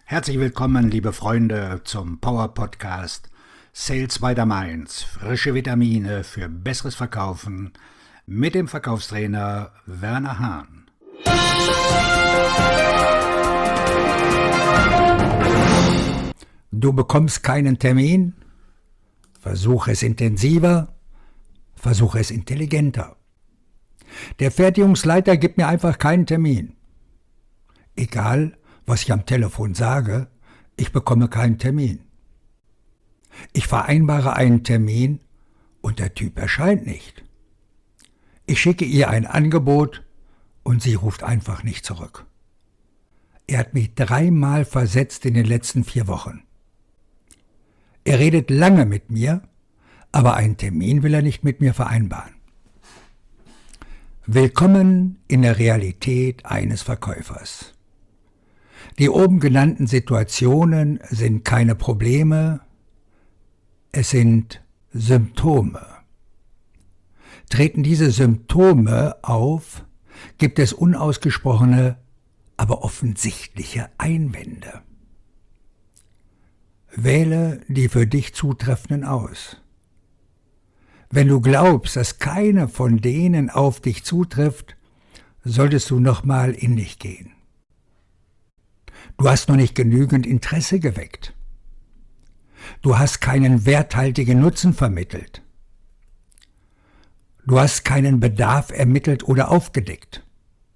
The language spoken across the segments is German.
Herzlich willkommen, liebe Freunde, zum Power Podcast Sales by the Mainz. Frische Vitamine für besseres Verkaufen mit dem Verkaufstrainer Werner Hahn. Du bekommst keinen Termin? Versuch es intensiver, versuch es intelligenter. Der Fertigungsleiter gibt mir einfach keinen Termin. Egal, was ich am Telefon sage, ich bekomme keinen Termin. Ich vereinbare einen Termin und der Typ erscheint nicht. Ich schicke ihr ein Angebot und sie ruft einfach nicht zurück. Er hat mich 3-mal versetzt in den letzten 4 Wochen. Er redet lange mit mir, aber einen Termin will er nicht mit mir vereinbaren. Willkommen in der Realität eines Verkäufers. Die oben genannten Situationen sind keine Probleme, es sind Symptome. Treten diese Symptome auf, gibt es unausgesprochene, aber offensichtliche Einwände. Wähle die für dich zutreffenden aus. Wenn du glaubst, dass keine von denen auf dich zutrifft, solltest du nochmal in dich gehen. Du hast noch nicht genügend Interesse geweckt. Du hast keinen werthaltigen Nutzen vermittelt. Du hast keinen Bedarf ermittelt oder aufgedeckt.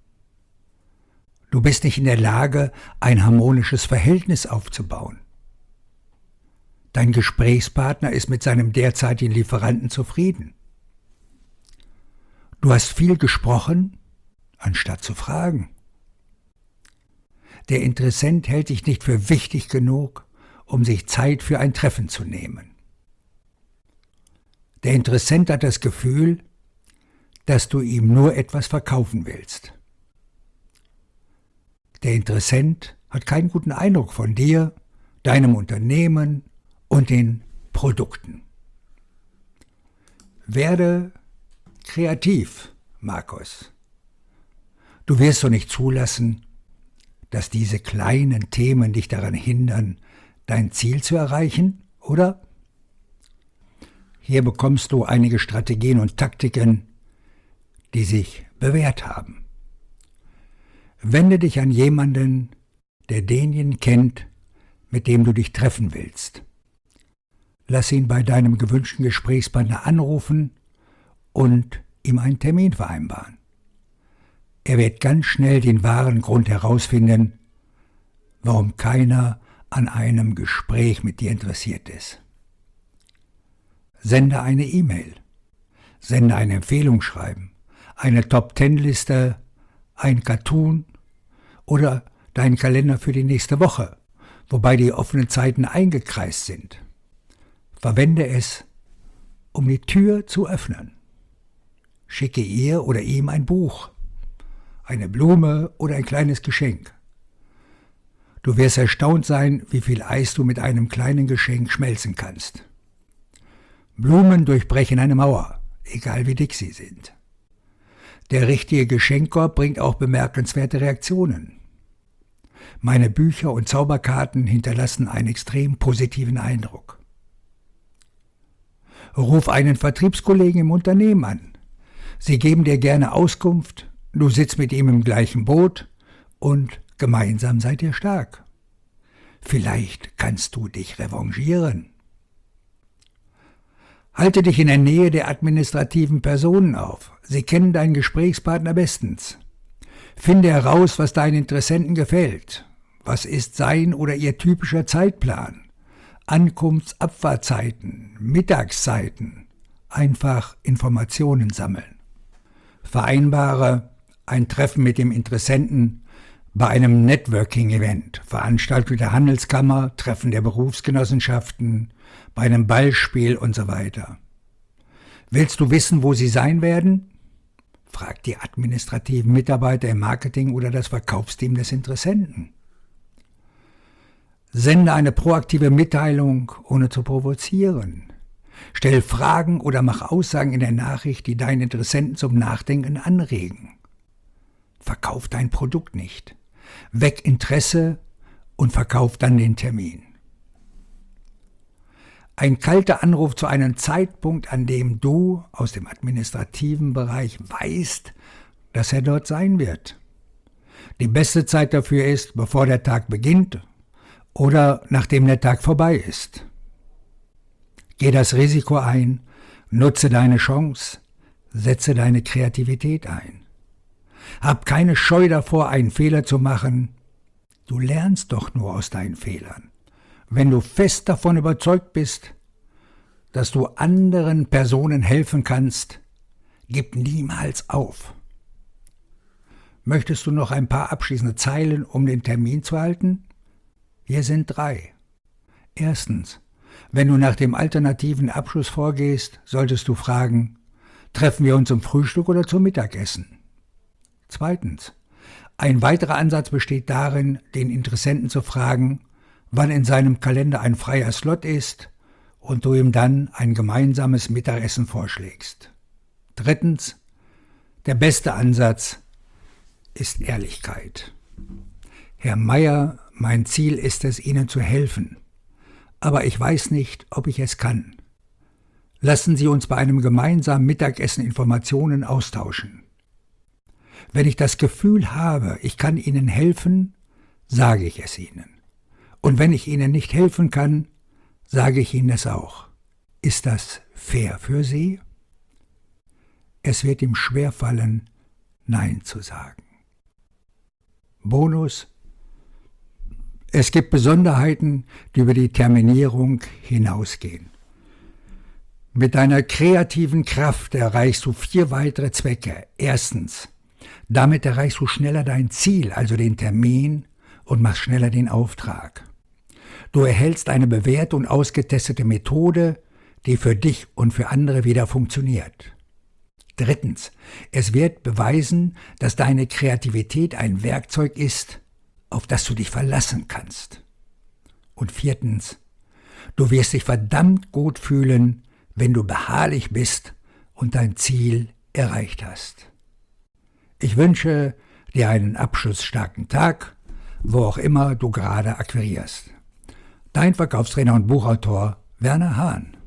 Du bist nicht in der Lage, ein harmonisches Verhältnis aufzubauen. Dein Gesprächspartner ist mit seinem derzeitigen Lieferanten zufrieden. Du hast viel gesprochen, anstatt zu fragen. Der Interessent hält dich nicht für wichtig genug, um sich Zeit für ein Treffen zu nehmen. Der Interessent hat das Gefühl, dass du ihm nur etwas verkaufen willst. Der Interessent hat keinen guten Eindruck von dir, deinem Unternehmen und den Produkten. Werde kreativ, Markus. Du wirst doch nicht zulassen, dass diese kleinen Themen dich daran hindern, dein Ziel zu erreichen, oder? Hier bekommst du einige Strategien und Taktiken, die sich bewährt haben. Wende dich an jemanden, der denjenigen kennt, mit dem du dich treffen willst. Lass ihn bei deinem gewünschten Gesprächspartner anrufen und ihm einen Termin vereinbaren. Er wird ganz schnell den wahren Grund herausfinden, warum keiner an einem Gespräch mit dir interessiert ist. Sende eine E-Mail, sende ein Empfehlungsschreiben, eine Top-10-Liste, ein Cartoon oder deinen Kalender für die nächste Woche, wobei die offenen Zeiten eingekreist sind. Verwende es, um die Tür zu öffnen. Schicke ihr oder ihm ein Buch, eine Blume oder ein kleines Geschenk. Du wirst erstaunt sein, wie viel Eis du mit einem kleinen Geschenk schmelzen kannst. Blumen durchbrechen eine Mauer, egal wie dick sie sind. Der richtige Geschenkkorb bringt auch bemerkenswerte Reaktionen. Meine Bücher und Zauberkarten hinterlassen einen extrem positiven Eindruck. Ruf einen Vertriebskollegen im Unternehmen an. Sie geben dir gerne Auskunft, du sitzt mit ihm im gleichen Boot und gemeinsam seid ihr stark. Vielleicht kannst du dich revanchieren. Halte dich in der Nähe der administrativen Personen auf. Sie kennen deinen Gesprächspartner bestens. Finde heraus, was deinen Interessenten gefällt. Was ist sein oder ihr typischer Zeitplan? Ankunfts-Abfahrtzeiten, Mittagszeiten. Einfach Informationen sammeln. Vereinbare ein Treffen mit dem Interessenten bei einem Networking-Event, Veranstaltung der Handelskammer, Treffen der Berufsgenossenschaften, bei einem Ballspiel und so weiter. Willst du wissen, wo sie sein werden? Frag die administrativen Mitarbeiter im Marketing oder das Verkaufsteam des Interessenten. Sende eine proaktive Mitteilung, ohne zu provozieren. Stell Fragen oder mach Aussagen in der Nachricht, die deinen Interessenten zum Nachdenken anregen. Verkauf dein Produkt nicht. Weck Interesse und verkauft dann den Termin. Ein kalter Anruf zu einem Zeitpunkt, an dem du aus dem administrativen Bereich weißt, dass er dort sein wird. Die beste Zeit dafür ist, bevor der Tag beginnt oder nachdem der Tag vorbei ist. Geh das Risiko ein, nutze deine Chance, setze deine Kreativität ein. Hab keine Scheu davor, einen Fehler zu machen. Du lernst doch nur aus deinen Fehlern. Wenn du fest davon überzeugt bist, dass du anderen Personen helfen kannst, gib niemals auf. Möchtest du noch ein paar abschließende Zeilen, um den Termin zu halten? Hier sind 3. Erstens, wenn du nach dem alternativen Abschluss vorgehst, solltest du fragen, treffen wir uns zum Frühstück oder zum Mittagessen? Zweitens, ein weiterer Ansatz besteht darin, den Interessenten zu fragen, wann in seinem Kalender ein freier Slot ist und du ihm dann ein gemeinsames Mittagessen vorschlägst. Drittens, der beste Ansatz ist Ehrlichkeit. Herr Meier, mein Ziel ist es, Ihnen zu helfen, aber ich weiß nicht, ob ich es kann. Lassen Sie uns bei einem gemeinsamen Mittagessen Informationen austauschen. Wenn ich das Gefühl habe, ich kann Ihnen helfen, sage ich es Ihnen. Und wenn ich Ihnen nicht helfen kann, sage ich Ihnen es auch. Ist das fair für Sie? Es wird ihm schwerfallen, Nein zu sagen. Bonus: Es gibt Besonderheiten, die über die Terminierung hinausgehen. Mit deiner kreativen Kraft erreichst du 4 weitere Zwecke. Erstens, damit erreichst du schneller dein Ziel, also den Termin, und machst schneller den Auftrag. Du erhältst eine bewährte und ausgetestete Methode, die für dich und für andere wieder funktioniert. Drittens, es wird beweisen, dass deine Kreativität ein Werkzeug ist, auf das du dich verlassen kannst. Und viertens, du wirst dich verdammt gut fühlen, wenn du beharrlich bist und dein Ziel erreicht hast. Ich wünsche dir einen abschlussstarken Tag, wo auch immer du gerade akquirierst. Dein Verkaufstrainer und Buchautor Werner Hahn.